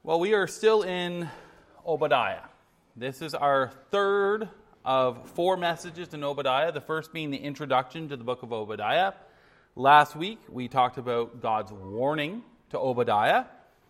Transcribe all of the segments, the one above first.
Well, we are still in Obadiah. This is our third of four messages in Obadiah, the first being the introduction to the book of Obadiah. Last week, we talked about God's warning to Obadiah.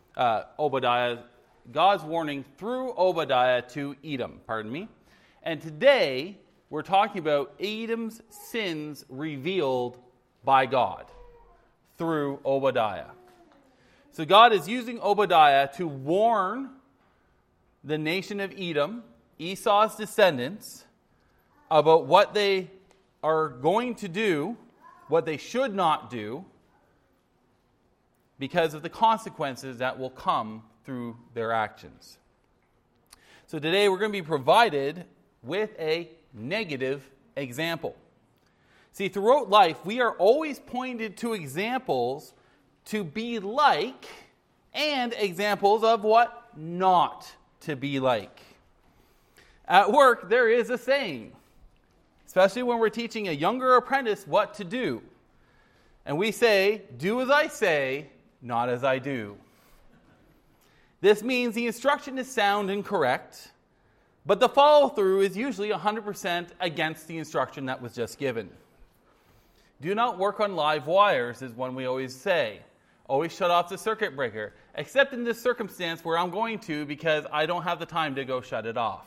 God's warning through Obadiah to Edom, And today, we're talking about Edom's sins revealed by God through Obadiah. So God is using Obadiah to warn the nation of Edom, Esau's descendants, about what they are going to do, what they should not do, because of the consequences that will come through their actions. So today we're going to be provided with a negative example. See, throughout life, we are always pointed to examples to be like, and examples of what not to be like. At work, there is a saying, especially when we're teaching a younger apprentice what to do. And we say, do as I say, not as I do. This means the instruction is sound and correct, but the follow-through is usually 100% against the instruction that was just given. Do not work on live wires is one we always say. Always shut off the circuit breaker, except in this circumstance where I'm going to because I don't have the time to go shut it off.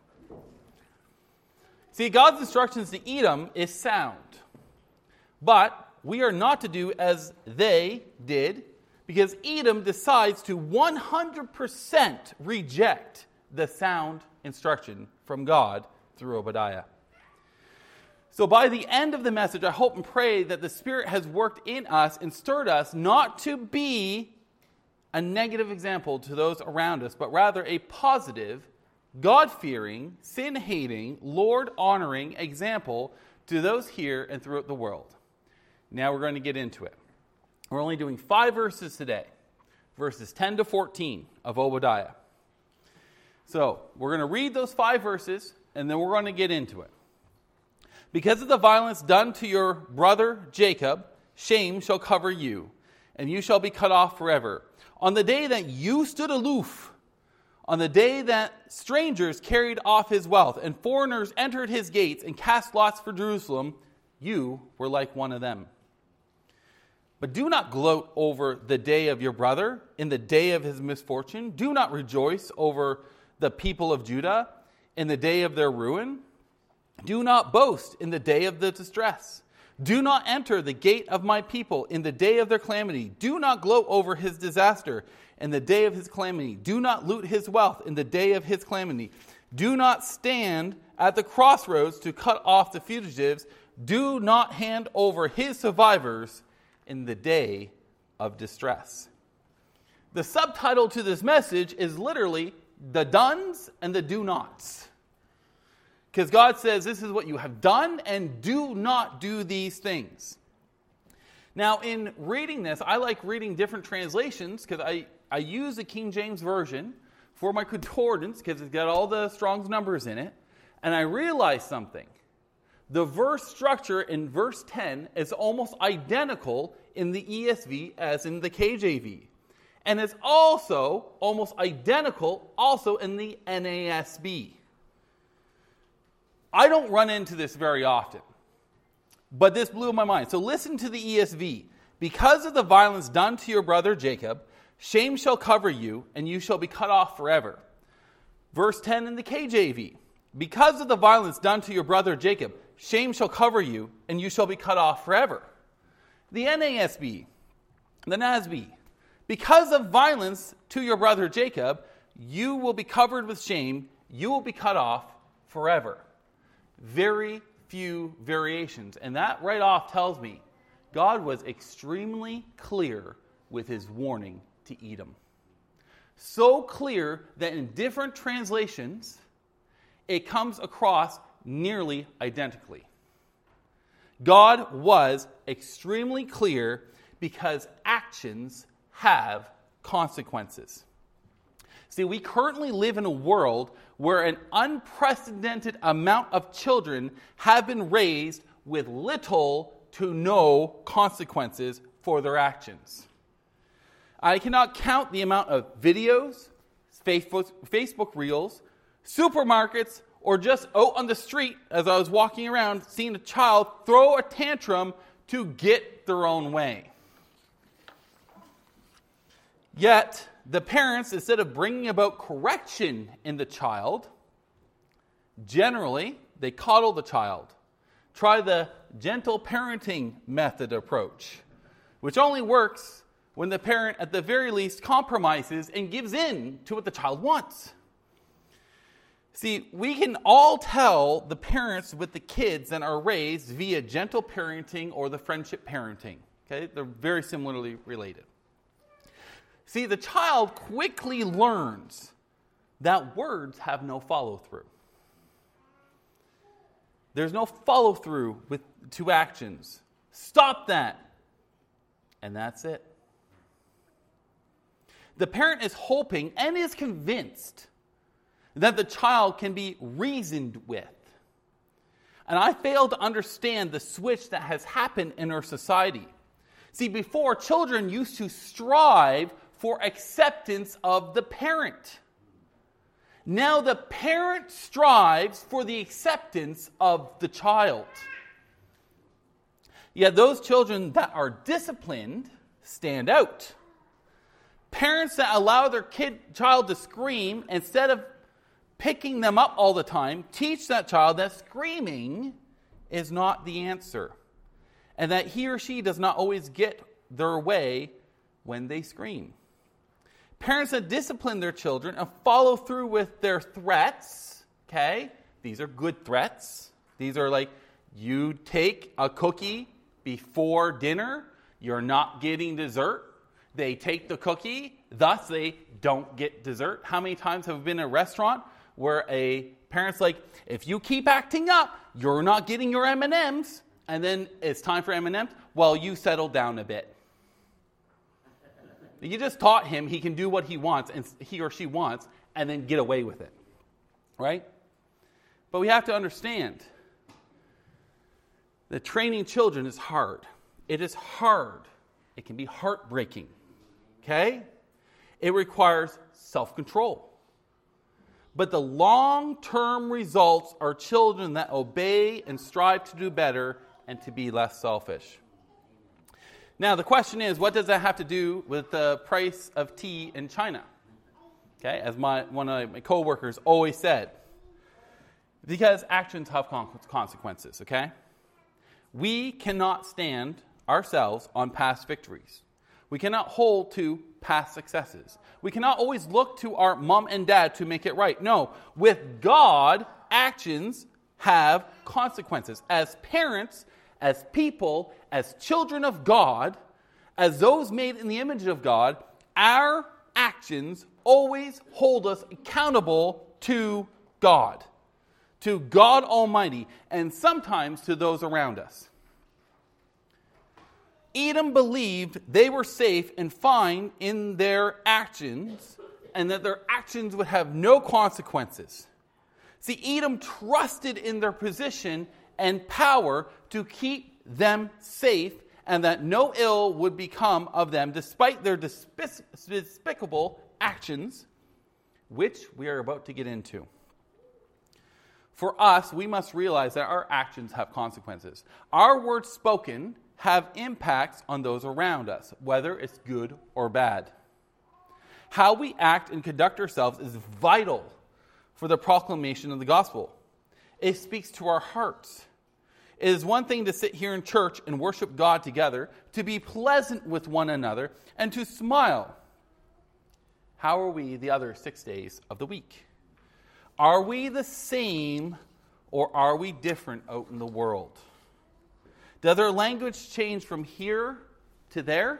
See, God's instructions to Edom is sound, but we are not to do as they did because Edom decides to 100% reject the sound instruction from God through Obadiah. So by the end of the message, I hope and pray that the Spirit has worked in us and stirred us not to be a negative example to those around us, but rather a positive, God-fearing, sin-hating, Lord-honoring example to those here and throughout the world. Now we're going to get into it. We're only doing 5 verses today, verses 10 to 14 of Obadiah. So we're going to read those 5 verses, and then we're going to get into it. Because of the violence done to your brother Jacob, shame shall cover you, and you shall be cut off forever. On the day that you stood aloof, on the day that strangers carried off his wealth, and foreigners entered his gates and cast lots for Jerusalem, you were like one of them. But do not gloat over the day of your brother, in the day of his misfortune. Do not rejoice over the people of Judah, in the day of their ruin. Do not boast in the day of the distress. Do not enter the gate of my people in the day of their calamity. Do not gloat over his disaster in the day of his calamity. Do not loot his wealth in the day of his calamity. Do not stand at the crossroads to cut off the fugitives. Do not hand over his survivors in the day of distress. The subtitle to this message is literally the dones and the do nots. Because God says, this is what you have done, and do not do these things. Now, in reading this, I like reading different translations, because I use the King James Version for my concordance, because it's got all the Strong's numbers in it, and I realized something. The verse structure in verse 10 is almost identical in the ESV as in the KJV. And it's also almost identical also in the NASB. I don't run into this very often, but this blew my mind. So listen to the ESV. Because of the violence done to your brother Jacob, shame shall cover you, and you shall be cut off forever. Verse 10 in the KJV. Because of the violence done to your brother Jacob, shame shall cover you, and you shall be cut off forever. The NASB, the NASB. Because of violence to your brother Jacob, you will be covered with shame, you will be cut off forever. Very few variations. And that right off tells me God was extremely clear with his warning to Edom. So clear that in different translations, it comes across nearly identically. God was extremely clear because actions have consequences. See, we currently live in a world where an unprecedented amount of children have been raised with little to no consequences for their actions. I cannot count the amount of videos, Facebook Reels, supermarkets, or just out on the street as I was walking around, seeing a child throw a tantrum to get their own way. Yet, the parents, instead of bringing about correction in the child, generally, they coddle the child. Try the gentle parenting method approach, which only works when the parent, at the very least, compromises and gives in to what the child wants. See, we can all tell the parents with the kids that are raised via gentle parenting or the friendship parenting. Okay? They're very similarly related. See, the child quickly learns that words have no follow-through. There's no follow-through to actions. Stop that. And that's it. The parent is hoping and is convinced that the child can be reasoned with. And I fail to understand the switch that has happened in our society. See, before, children used to strive for acceptance of the parent. Now the parent strives for the acceptance of the child. Yet those children that are disciplined stand out. Parents that allow their child to scream instead of picking them up all the time teach that child that screaming is not the answer, and that he or she does not always get their way when they scream. Parents that discipline their children and follow through with their threats, okay? These are good threats. These are like, you take a cookie before dinner, you're not getting dessert. They take the cookie, thus they don't get dessert. How many times have we been in a restaurant where a parent's like, if you keep acting up, you're not getting your M&Ms, and then it's time for M&Ms? Well, you settle down a bit. You just taught him he can do what he wants, and he or she wants, and then get away with it. Right? But we have to understand that training children is hard. It is hard. It can be heartbreaking. Okay? It requires self-control. But the long-term results are children that obey and strive to do better and to be less selfish. Now, the question is, what does that have to do with the price of tea in China? Okay, as one of my co-workers always said. Because actions have consequences, okay? We cannot stand ourselves on past victories. We cannot hold to past successes. We cannot always look to our mom and dad to make it right. No, with God, actions have consequences. As parents, as people, as children of God, as those made in the image of God, our actions always hold us accountable to God Almighty, and sometimes to those around us. Edom believed they were safe and fine in their actions, and that their actions would have no consequences. See, Edom trusted in their position and power to keep them safe, and that no ill would become of them despite their despicable actions, which we are about to get into. For us, we must realize that our actions have consequences. Our words spoken have impacts on those around us, whether it's good or bad. How we act and conduct ourselves is vital for the proclamation of the gospel. It speaks to our hearts. It is one thing to sit here in church and worship God together, to be pleasant with one another, and to smile. How are we the other 6 days of the week? Are we the same, or are we different out in the world? Does our language change from here to there?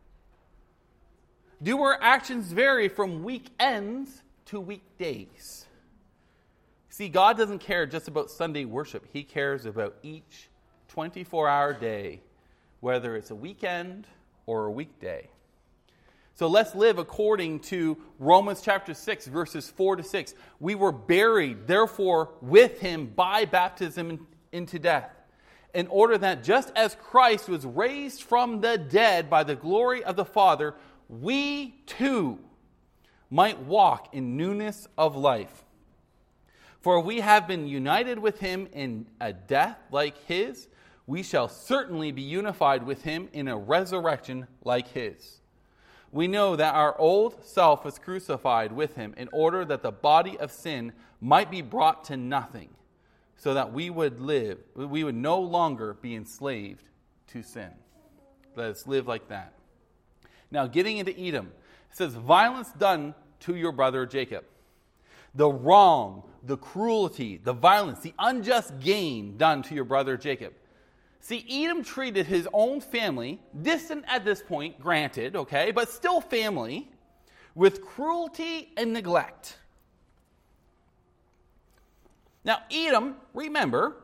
Do our actions vary from weekends to weekdays? See, God doesn't care just about Sunday worship. He cares about each 24-hour day, whether it's a weekend or a weekday. So let's live according to Romans chapter 6, verses 4 to 6. We were buried, therefore, with him by baptism into death, in order that just as Christ was raised from the dead by the glory of the Father, we too might walk in newness of life. For if we have been united with him in a death like his, we shall certainly be unified with him in a resurrection like his. We know that our old self was crucified with him in order that the body of sin might be brought to nothing, so that we would no longer be enslaved to sin. Let us live like that. Now, getting into Edom, it says, violence done to your brother Jacob. The wrong, the cruelty, the violence, the unjust gain done to your brother Jacob. See, Edom treated his own family, distant at this point, granted, okay, but still family, with cruelty and neglect. Now, Edom, remember,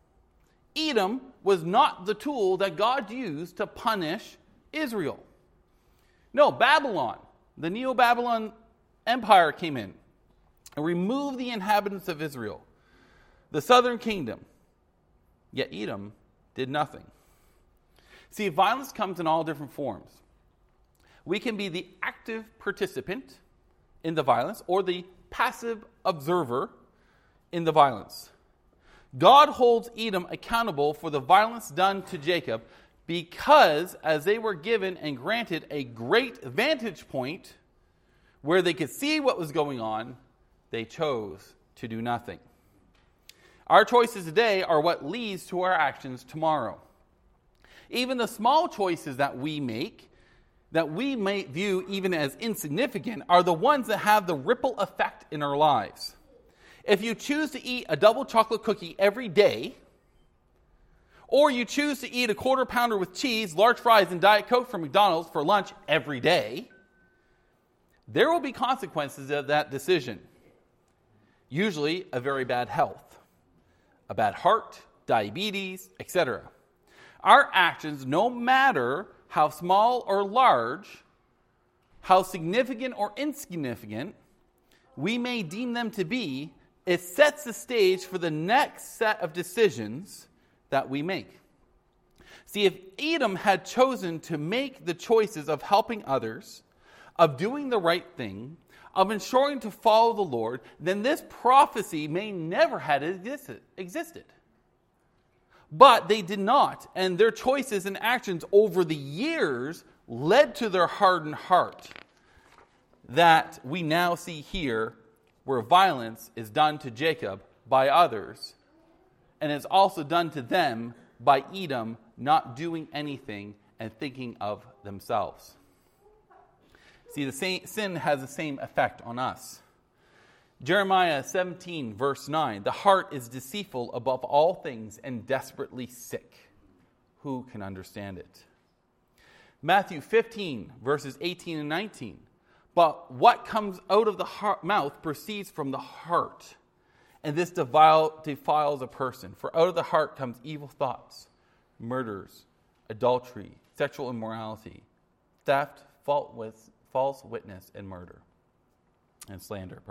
Edom was not the tool that God used to punish Israel. No, Babylon, the Neo-Babylon Empire came in and removed the inhabitants of Israel, the southern kingdom. Yet Edom did nothing. See, violence comes in all different forms. We can be the active participant in the violence or the passive observer in the violence. God holds Edom accountable for the violence done to Jacob because as they were given and granted a great vantage point where they could see what was going on, they chose to do nothing. Our choices today are what leads to our actions tomorrow. Even the small choices that we make, that we may view even as insignificant, are the ones that have the ripple effect in our lives. If you choose to eat a double chocolate cookie every day, or you choose to eat a quarter pounder with cheese, large fries, and Diet Coke from McDonald's for lunch every day, there will be consequences of that decision. Usually a very bad health, a bad heart, diabetes, etc. Our actions, no matter how small or large, how significant or insignificant we may deem them to be, it sets the stage for the next set of decisions that we make. See, if Edom had chosen to make the choices of helping others, of doing the right thing, of ensuring to follow the Lord, then this prophecy may never have existed. But they did not, and their choices and actions over the years led to their hardened heart that we now see here, where violence is done to Jacob by others, and is also done to them by Edom not doing anything and thinking of themselves. See, the sin has the same effect on us. Jeremiah 17, verse 9, the heart is deceitful above all things and desperately sick. Who can understand it? Matthew 15, verses 18 and 19, but what comes out of the mouth proceeds from the heart, and this defiles a person. For out of the heart comes evil thoughts, murders, adultery, sexual immorality, theft, false witness, and murder. And slander,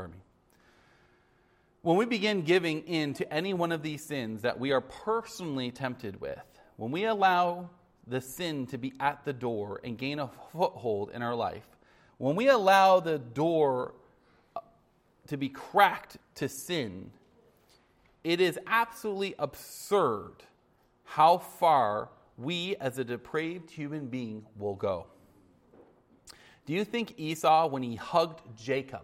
When we begin giving in to any one of these sins that we are personally tempted with, when we allow the sin to be at the door and gain a foothold in our life, when we allow the door to be cracked to sin, it is absolutely absurd how far we as a depraved human being will go. Do you think Esau, when he hugged Jacob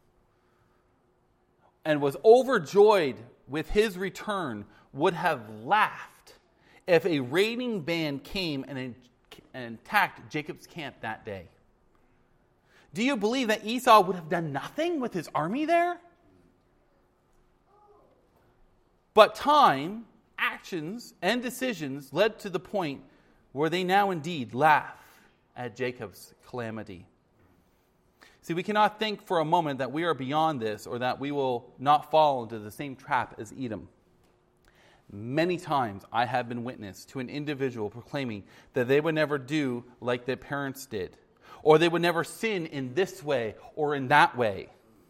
and was overjoyed with his return, would have laughed if a raiding band came and attacked Jacob's camp that day? Do you believe that Esau would have done nothing with his army there? But time, actions, and decisions led to the point where they now indeed laugh at Jacob's calamity. See, we cannot think for a moment that we are beyond this or that we will not fall into the same trap as Edom. Many times I have been witness to an individual proclaiming that they would never do like their parents did, or they would never sin in this way or in that way.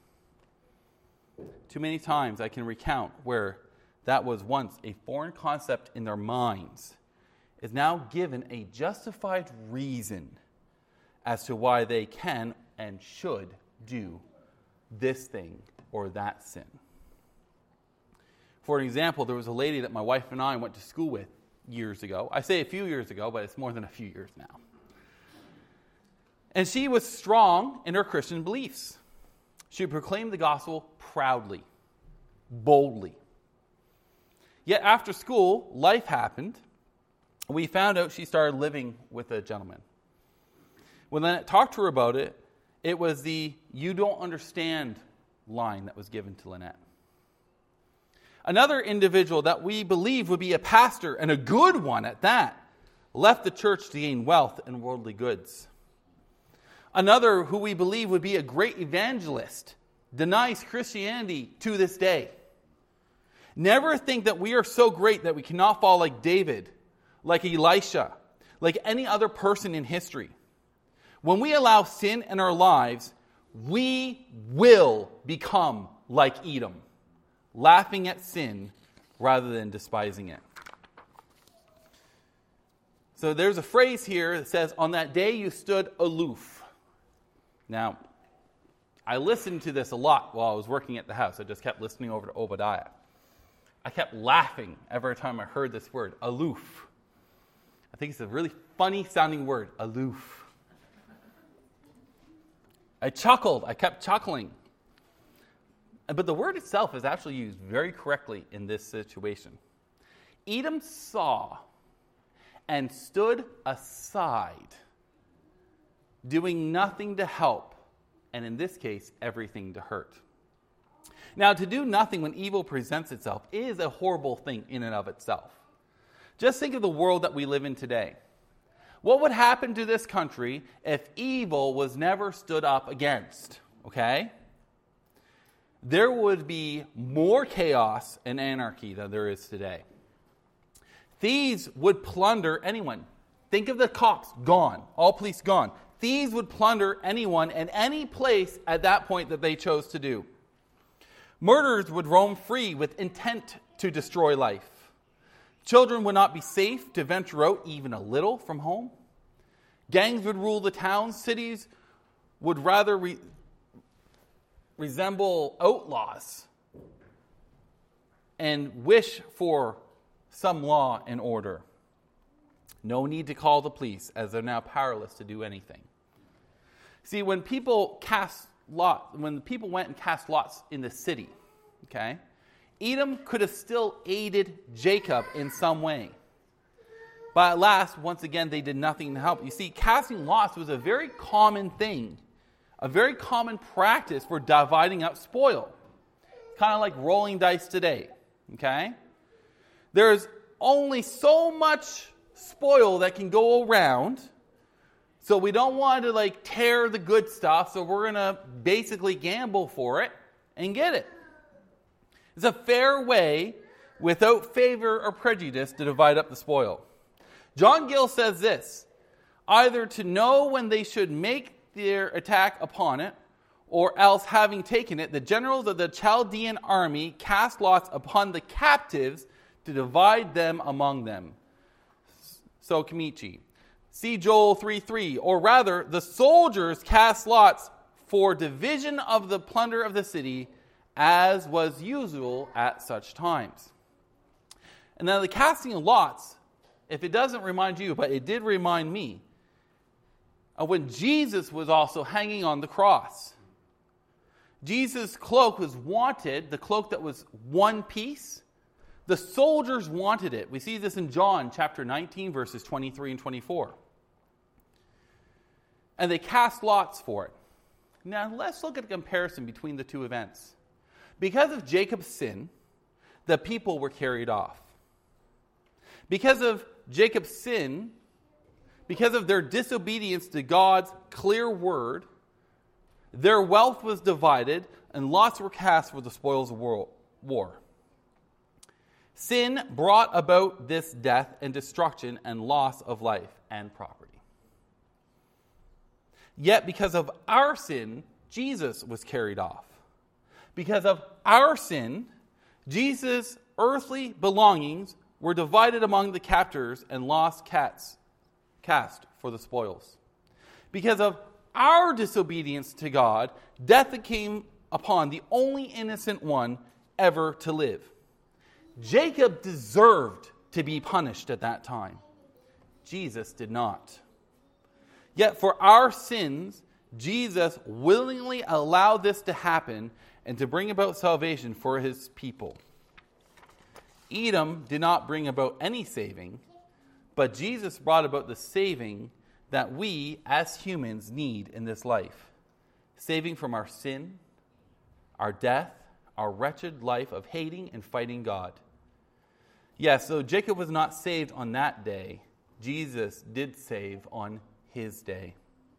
Too many times I can recount where that was once a foreign concept in their minds is now given a justified reason as to why they can and should do this thing or that sin. For an example, there was a lady that my wife and I went to school with years ago. I say a few years ago, but it's more than a few years now. And she was strong in her Christian beliefs. She proclaimed the gospel proudly, boldly. Yet after school, life happened. We found out she started living with a gentleman. When I talked to her about it, it was the "you don't understand" line that was given to Lynette. Another individual that we believe would be a pastor, and a good one at that, left the church to gain wealth and worldly goods. Another who we believe would be a great evangelist denies Christianity to this day. Never think that we are so great that we cannot fall like David, like Elisha, like any other person in history. When we allow sin in our lives, we will become like Edom, laughing at sin rather than despising it. So there's a phrase here that says, "On that day you stood aloof." Now, I listened to this a lot while I was working at the house. I just kept listening over to Obadiah. I kept laughing every time I heard this word, aloof. I think it's a really funny sounding word, aloof. I chuckled. I kept chuckling. But the word itself is actually used very correctly in this situation. Edom saw and stood aside, doing nothing to help, and in this case, everything to hurt. Now, to do nothing when evil presents itself is a horrible thing in and of itself. Just think of the world that we live in today. What would happen to this country if evil was never stood up against? Okay? There would be more chaos and anarchy than there is today. Thieves would plunder anyone. Think of the cops gone, all police gone. Thieves would plunder anyone and any place at that point that they chose to do. Murderers would roam free with intent to destroy life. Children would not be safe to venture out even a little from home. Gangs would rule the towns. Cities would rather resemble outlaws and wish for some law and order. No need to call the police, as they're now powerless to do anything. See, when people went and cast lots in the city, okay, Edom could have still aided Jacob in some way. But at last, once again, they did nothing to help. You see, casting lots was a very common thing, a very common practice for dividing up spoil. Kind of like rolling dice today, okay? There's only so much spoil that can go around, so we don't want to tear the good stuff, so we're going to basically gamble for it and get it. It's a fair way, without favor or prejudice, to divide up the spoil. John Gill says this: either to know when they should make their attack upon it, or else, having taken it, the generals of the Chaldean army cast lots upon the captives to divide them among them. So Kamichi. See Joel 3:3. Or rather, the soldiers cast lots for division of the plunder of the city, as was usual at such times. And now the casting of lots, if it doesn't remind you, but it did remind me, of when Jesus was also hanging on the cross. Jesus' cloak was wanted, the cloak that was one piece. The soldiers wanted it. We see this in John chapter 19, verses 23 and 24. And they cast lots for it. Now, let's look at a comparison between the two events. Because of Jacob's sin, the people were carried off. Because of Jacob's sin, because of their disobedience to God's clear word, their wealth was divided and lots were cast for the spoils of war. Sin brought about this death and destruction and loss of life and property. Yet because of our sin, Jesus was carried off. Because of our sin, Jesus' earthly belongings were divided among the captors and lost cast for the spoils. Because of our disobedience to God, death came upon the only innocent one ever to live. Jacob deserved to be punished at that time. Jesus did not. Yet for our sins, Jesus willingly allowed this to happen and to bring about salvation for his people. Edom did not bring about any saving, but Jesus brought about the saving that we as humans need in this life. Saving from our sin, our death, our wretched life of hating and fighting God. Yes, so Jacob was not saved on that day. Jesus did save on his day.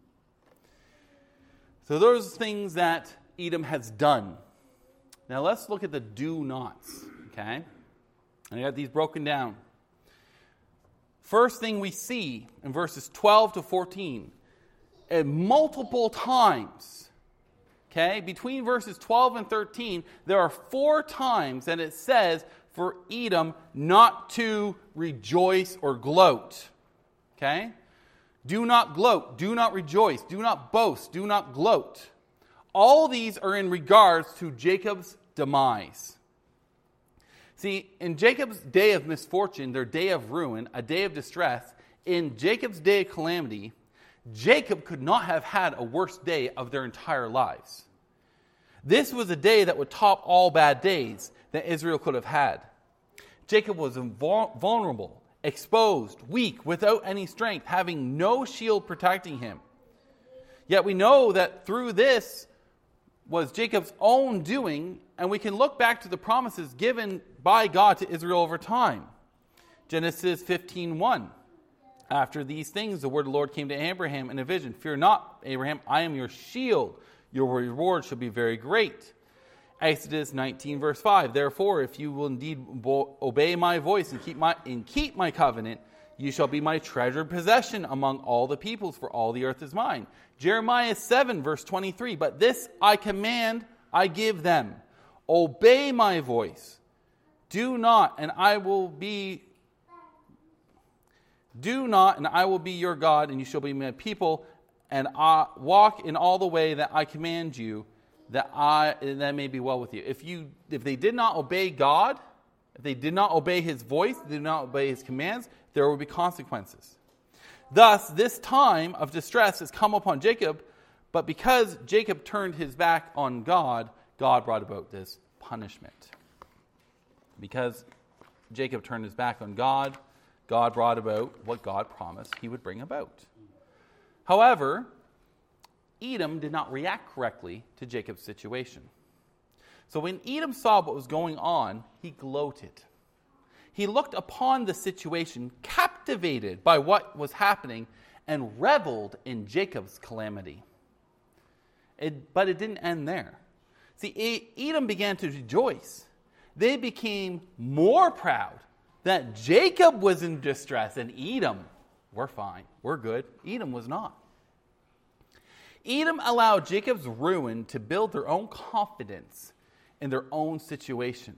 So those things that Edom has done. Now let's look at the do-nots, okay? And I got these broken down. First thing we see in verses 12 to 14, and multiple times, okay, between verses 12 and 13, there are 4 times that it says for Edom not to rejoice or gloat, okay? Do not gloat, do not rejoice, do not boast, do not gloat. All these are in regards to Jacob's demise. See, in Jacob's day of misfortune, their day of ruin, a day of distress, in Jacob's day of calamity, Jacob could not have had a worse day of their entire lives. This was a day that would top all bad days that Israel could have had. Jacob was vulnerable, exposed, weak, without any strength, having no shield protecting him. Yet we know that through this was Jacob's own doing, and we can look back to the promises given by God to Israel over time. Genesis 15:1. After these things, the word of the Lord came to Abraham in a vision. Fear not, Abraham, I am your shield. Your reward shall be very great. Exodus 19, verse 5. Therefore, if you will indeed obey my voice and keep my covenant, you shall be my treasured possession among all the peoples, for all the earth is mine. Jeremiah 7, verse 23. But this I command, I give them. Obey my voice. Do not, and I will be your God, and you shall be my people, and I walk in all the way that I command you, that may be well with you. If they did not obey God, if they did not obey his voice, they did not obey his commands, there will be consequences. Thus, this time of distress has come upon Jacob, but because Jacob turned his back on God, God brought about this punishment. Because Jacob turned his back on God, God brought about what God promised he would bring about. However, Edom did not react correctly to Jacob's situation. So when Edom saw what was going on, he gloated. He looked upon the situation, captivated by what was happening, and reveled in Jacob's calamity. But it didn't end there. See, Edom began to rejoice. They became more proud that Jacob was in distress, and Edom, we're fine, we're good. Edom was not. Edom allowed Jacob's ruin to build their own confidence in their own situation.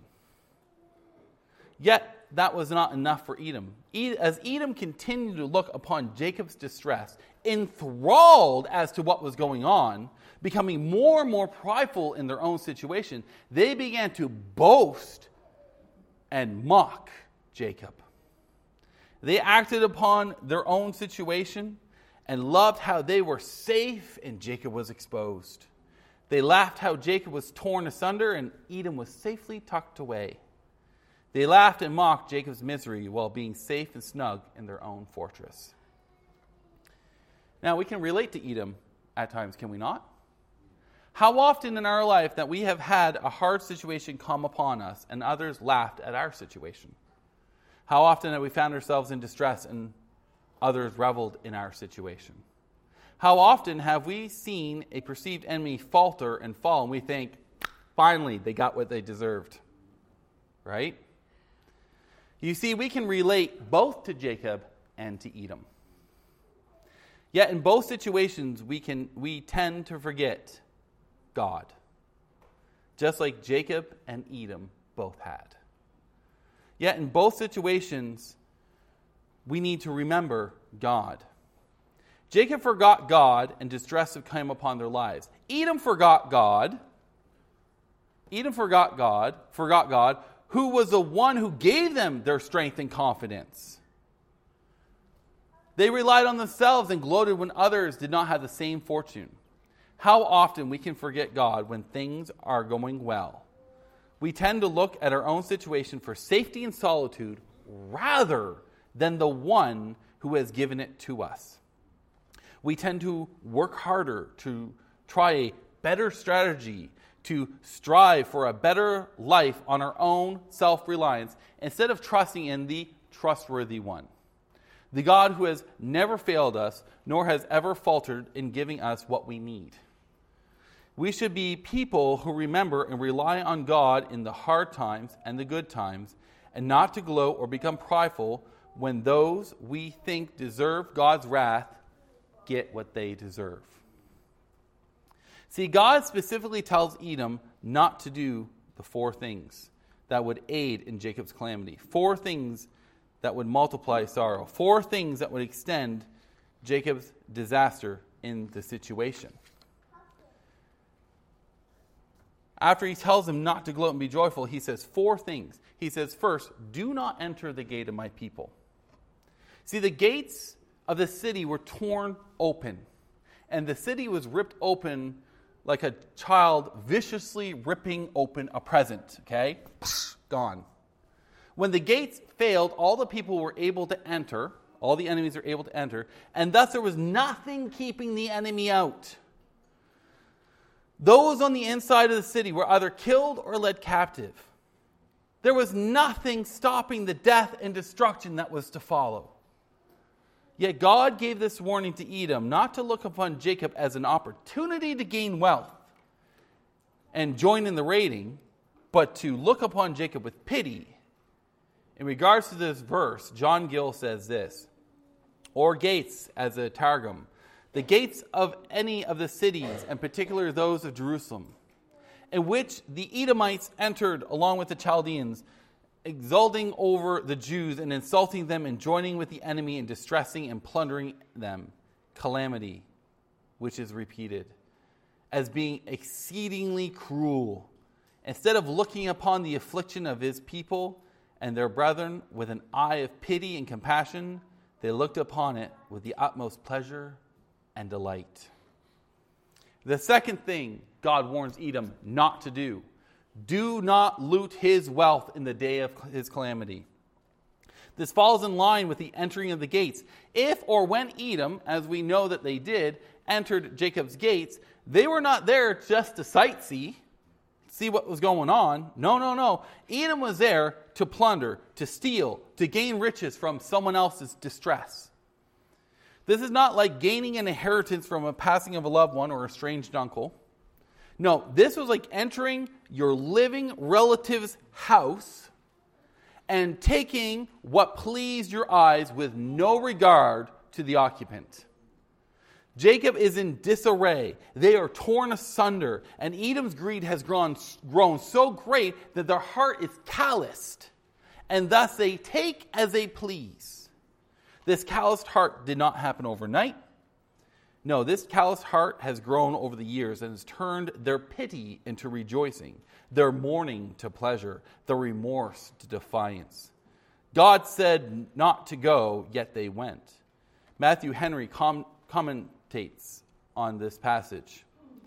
Yet, that was not enough for Edom. As Edom continued to look upon Jacob's distress, enthralled as to what was going on, becoming more and more prideful in their own situation, they began to boast and mock Jacob. They acted upon their own situation and loved how they were safe and Jacob was exposed. They laughed how Jacob was torn asunder and Edom was safely tucked away. They laughed and mocked Jacob's misery while being safe and snug in their own fortress. Now, we can relate to Edom at times, can we not? How often in our life that we have had a hard situation come upon us and others laughed at our situation? How often have we found ourselves in distress and others reveled in our situation? How often have we seen a perceived enemy falter and fall and we think, finally, they got what they deserved? Right? You see, we can relate both to Jacob and to Edom. Yet in both situations, we tend to forget God, just like Jacob and Edom both had. Yet in both situations, we need to remember God. Jacob forgot God, and distress had come upon their lives. Edom forgot God. Edom forgot God, who was the one who gave them their strength and confidence. They relied on themselves and gloated when others did not have the same fortune. How often we can forget God when things are going well. We tend to look at our own situation for safety and solitude rather than the one who has given it to us. We tend to work harder to try a better strategy, to strive for a better life on our own self-reliance instead of trusting in the trustworthy one, the God who has never failed us nor has ever faltered in giving us what we need. We should be people who remember and rely on God in the hard times and the good times, and not to gloat or become prideful when those we think deserve God's wrath get what they deserve. See, God specifically tells Edom not to do the 4 things that would aid in Jacob's calamity. 4 things that would multiply sorrow. 4 things that would extend Jacob's disaster in the situation. After he tells him not to gloat and be joyful, he says 4 things. He says, first, do not enter the gate of my people. See, the gates of the city were torn open, and the city was ripped open like a child viciously ripping open a present, okay? Gone. When the gates failed, all the people were able to enter, all the enemies were able to enter, and thus there was nothing keeping the enemy out. Those on the inside of the city were either killed or led captive. There was nothing stopping the death and destruction that was to follow. Yet God gave this warning to Edom not to look upon Jacob as an opportunity to gain wealth and join in the raiding, but to look upon Jacob with pity. In regards to this verse, John Gill says this, or gates as a targum, the gates of any of the cities, and particularly those of Jerusalem, in which the Edomites entered along with the Chaldeans, exulting over the Jews and insulting them and joining with the enemy and distressing and plundering them. Calamity, which is repeated, as being exceedingly cruel. Instead of looking upon the affliction of his people and their brethren with an eye of pity and compassion, they looked upon it with the utmost pleasure and delight. The second thing God warns Edom not to do: do not loot his wealth in the day of his calamity. This falls in line with the entering of the gates. If or when Edom, as we know that they did, entered Jacob's gates, they were not there just to sightsee, see what was going on. No. Edom was there to plunder, to steal, to gain riches from someone else's distress. This is not like gaining an inheritance from a passing of a loved one or a estranged uncle. No, this was like entering your living relative's house and taking what pleased your eyes with no regard to the occupant. Jacob is in disarray. They are torn asunder, and Edom's greed has grown so great that their heart is calloused, and thus they take as they please. This calloused heart did not happen overnight. No, this calloused heart has grown over the years and has turned their pity into rejoicing, their mourning to pleasure, their remorse to defiance. God said not to go, yet they went. Matthew Henry commentates on this passage.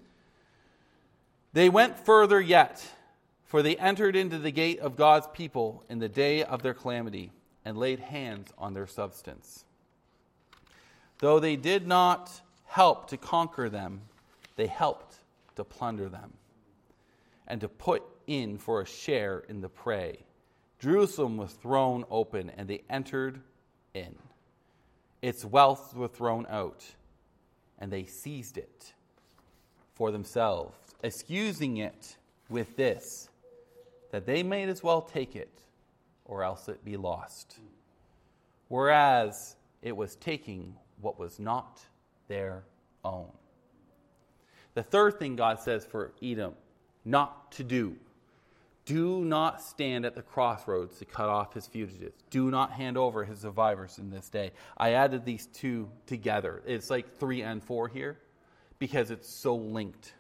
They went further yet, for they entered into the gate of God's people in the day of their calamity, and laid hands on their substance. Though they did not help to conquer them, they helped to plunder them, and to put in for a share in the prey. Jerusalem was thrown open, and they entered in. Its wealth were thrown out, and they seized it for themselves, excusing it with this, that they might as well take it, or else it be lost. Whereas it was taking what was not their own. The third thing God says for Edom not to do: Do not stand at the crossroads to cut off his fugitives. Do not hand over his survivors in this day. I added these two together. It's like 3 and 4 here because it's so linked.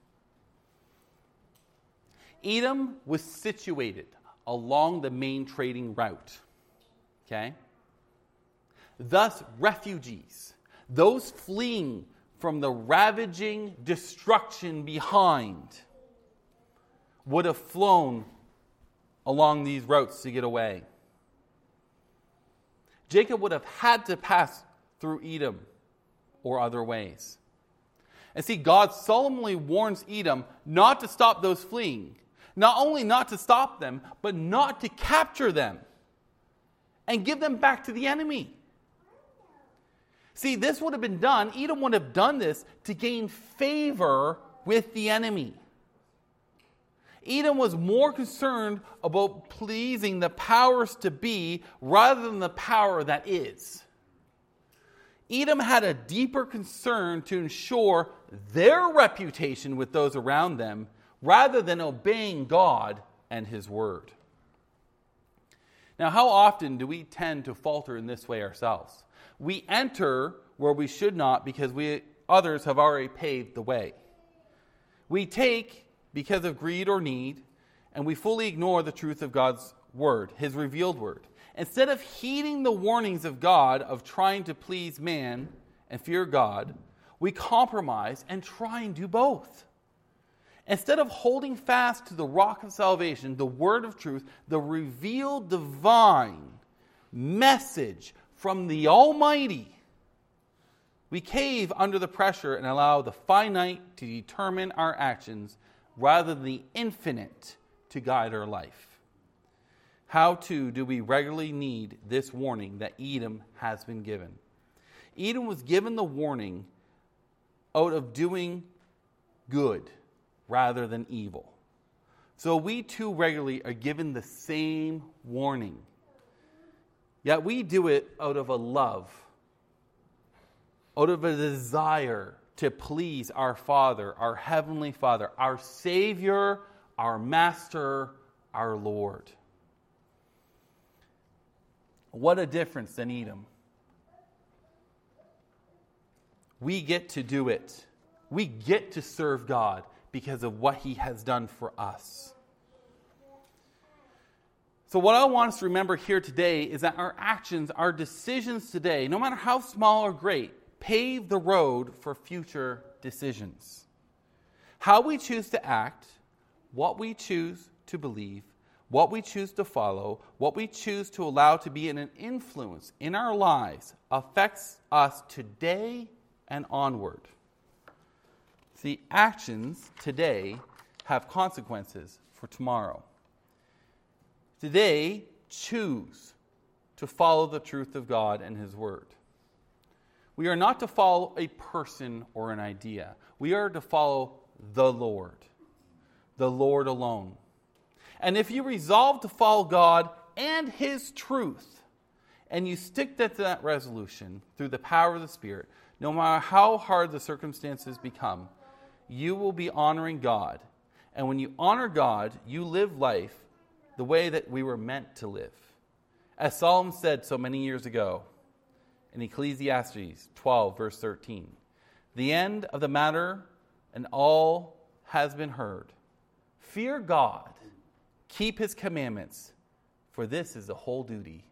Edom was situated along the main trading route. Okay? Thus, refugees, those fleeing from the ravaging destruction behind, would have flown along these routes to get away. Jacob would have had to pass through Edom or other ways. And see, God solemnly warns Edom not to stop those fleeing. Not only not to stop them, but not to capture them and give them back to the enemy. See, this would have been done, Edom would have done this to gain favor with the enemy. Edom was more concerned about pleasing the powers to be rather than the power that is. Edom had a deeper concern to ensure their reputation with those around them rather than obeying God and His word. Now, how often do we tend to falter in this way ourselves? We enter where we should not because others have already paved the way. We take because of greed or need, and we fully ignore the truth of God's word, His revealed word. Instead of heeding the warnings of God of trying to please man and fear God, we compromise and try and do both. Instead of holding fast to the rock of salvation, the word of truth, the revealed divine message from the Almighty, we cave under the pressure and allow the finite to determine our actions rather than the infinite to guide our life. How too do we regularly need this warning that Edom has been given? Edom was given the warning out of doing good rather than evil. So we too regularly are given the same warning. Yet we do it out of a love, out of a desire to please our Father, our Heavenly Father, our Savior, our Master, our Lord. What a difference than Edom. We get to do it. We get to serve God because of what He has done for us. So what I want us to remember here today is that our actions, our decisions today, no matter how small or great, pave the road for future decisions. How we choose to act, what we choose to believe, what we choose to follow, what we choose to allow to be an influence in our lives affects us today and onward. See, actions today have consequences for tomorrow. Today, choose to follow the truth of God and His word. We are not to follow a person or an idea. We are to follow the Lord alone. And if you resolve to follow God and His truth, and you stick to that resolution through the power of the Spirit, no matter how hard the circumstances become, you will be honoring God. And when you honor God, you live life the way that we were meant to live. As Solomon said so many years ago, in Ecclesiastes 12, verse 13, the end of the matter and all has been heard. Fear God, keep His commandments, for this is the whole duty